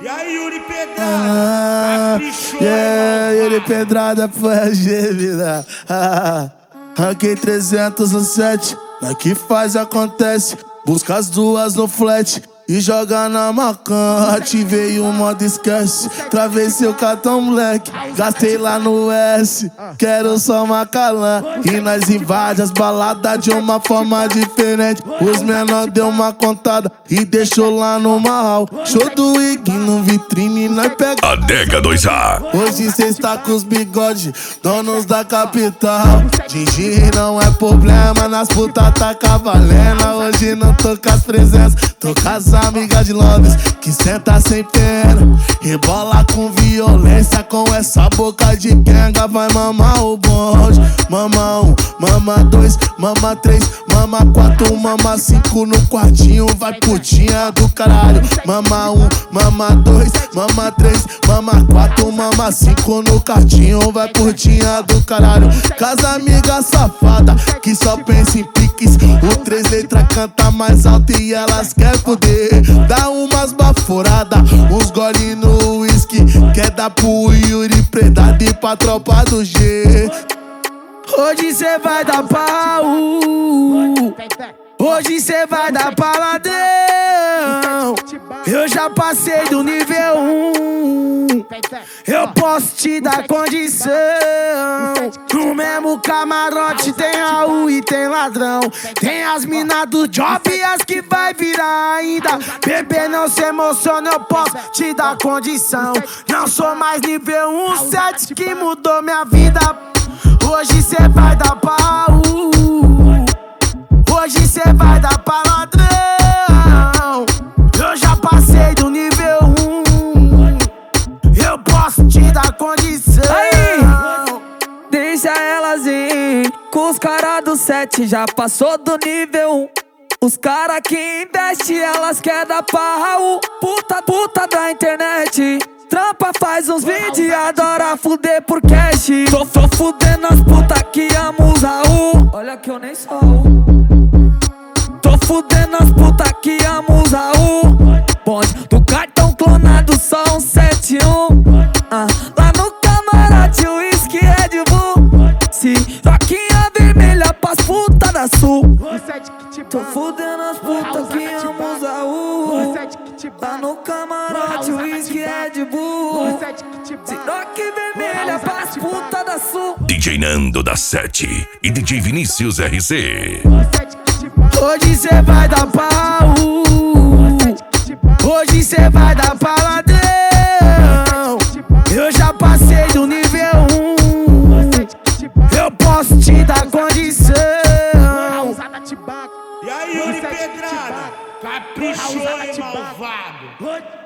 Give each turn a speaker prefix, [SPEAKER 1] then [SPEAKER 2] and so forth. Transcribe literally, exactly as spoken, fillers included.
[SPEAKER 1] E aí, Yuri Pedrada?
[SPEAKER 2] Ah,
[SPEAKER 1] Caprichou,
[SPEAKER 2] yeah,
[SPEAKER 1] irmão,
[SPEAKER 2] Yuri Pedrada foi a gêmea. Ah, ranquei trezentos no set. Na que faz acontece. Busca as duas no flat e joga na macan. Ativei o modo esquece. Travei seu cartão moleque. Gastei lá no S. Quero só Macalã. E nós invade as baladas de uma forma diferente. Os menor deu uma contada e deixou lá no mal. Show do Ig no vitrine, nós pega
[SPEAKER 3] Adega dois A.
[SPEAKER 2] Hoje cê está com os bigodes, donos da capital. Gigi não é problema, nas putas tá cavalena. Hoje não tô com as presenças, tô com as amigas de Londres que senta sem pena, rebola com violência, com essa boca de quenga. Vai mamar o bonde. Mama um, mama dois, mama três, mama quatro, mama cinco no quartinho. Vai putinha do caralho. Mama um, mama dois, mama três, mama quatro, mama cinco no quartinho. Vai putinha do caralho. Casa amiga safada que só pensa em piques. O três letras canta mais alto e elas quer poder. Dá umas baforadas, uns gole no whisky. Quer dar pro Yuri Pedrada e pra tropa do G. Hoje cê vai dar pau. Hoje cê vai dar paladão. Eu já passei do nível um. Eu posso te dar condição. No mesmo camarote tem Raul e tem ladrão. Tem as minas do job e as que vai virar ainda. Bebê, não se emociona, eu posso te dar condição. Não sou mais nível um, sete que mudou minha vida. Hoje cê vai dar pau. Hoje cê vai dar pra ladrão. Eu já passei do nível um. Eu posso te dar condição.
[SPEAKER 4] Aí, deixa elas ir. Com os caras do sete já passou do nível um. Os caras que investem, elas quer dar pra Raul. Puta, puta da internet. Trampa, faz uns vídeos e adora fuder por cash. Tô, tô fudendo as putas que amam os Raul. Olha que eu nem sou Raul. Tô fudendo as putas que amam os Raul. Bonde do cartão clonado, só um sete um. ah, Lá no camarote, o uísque Red Bull. Se roquinha vermelha pras putas da sul. Tô fudendo as putas que amam os Raul. Lá no camarote, o uísque Red Bull. Se roque vermelha pras putas da sul.
[SPEAKER 3] D J Nando da sete e D J Vinícius R C.
[SPEAKER 2] Hoje cê vai dar pau. Hoje cê vai dar pra ladrão. Eu já passei do nível um. Eu posso te dar condição.
[SPEAKER 1] E aí, Yuri Pedrada? Caprichou, hein, malvado?